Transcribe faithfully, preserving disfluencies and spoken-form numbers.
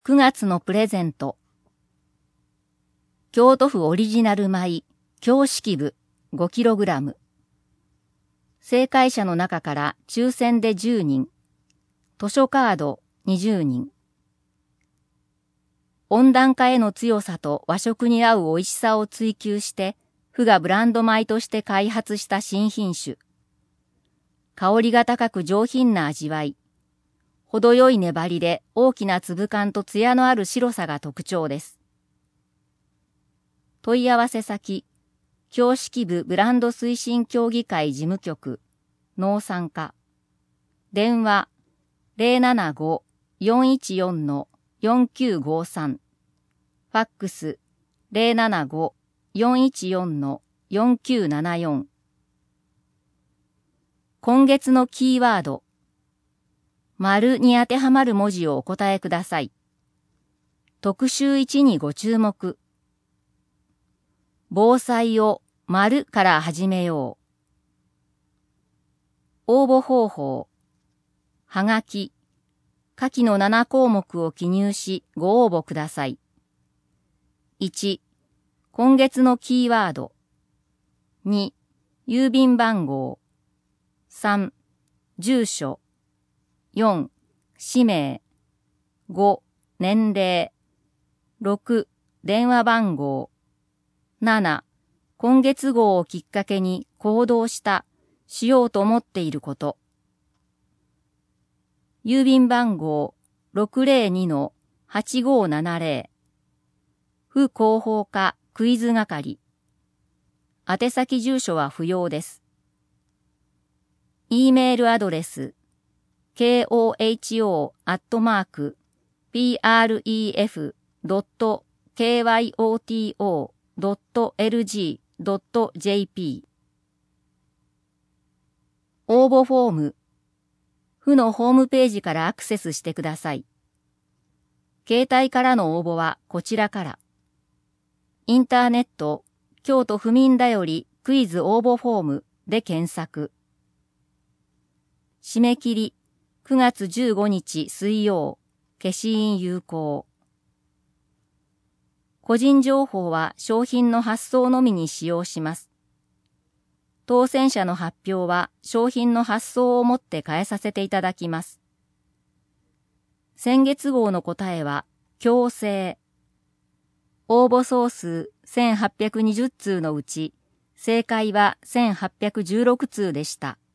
くがつのプレゼント。京都府オリジナル米、京式部 ごキログラム。正解者の中から抽選でじゅうにん。図書カードにじゅうにん。温暖化への強さと和食に合う美味しさを追求して、府がブランド米として開発した新品種。香りが高く上品な味わい。程よい粘りで大きな粒感と艶のある白さが特徴です。問い合わせ先、京式部ブランド推進協議会事務局、農産課。電話 ゼロななご よんいちよん よんきゅうごさん。ファックス ゼロななご よんいちよん よんきゅうななよん。今月のキーワード。丸に当てはまる文字をお答えください。特集いちにご注目。防災を丸から始めよう。応募方法。はがき。下記のななこうもくを記入しご応募ください。いち、今月のキーワード。に、郵便番号。さん、住所。よん、氏名。ご、年齢。ろく、電話番号。なな、今月号をきっかけに行動した、しようと思っていること。郵便番号 ろくぜろにのはちごななぜろ。府広報課クイズ係。宛先住所は不要です。E メールアドレス ケーオーエイチオー アットマーク プレフ ドット ケーワイオーティーオー ドット エルジー ドット ジェーピー。応募フォーム。府のホームページからアクセスしてください。携帯からの応募はこちらから。インターネット、京都府民だよりクイズ応募フォームで検索。締め切りくがつじゅうごにち水曜、消印有効。個人情報は商品の発送のみに使用します。当選者の発表は商品の発送をもって返させていただきます。先月号の答えは、強制。応募総数せんはっぴゃくにじゅっつうのうち、正解はせんはっぴゃくじゅうろくつうでした。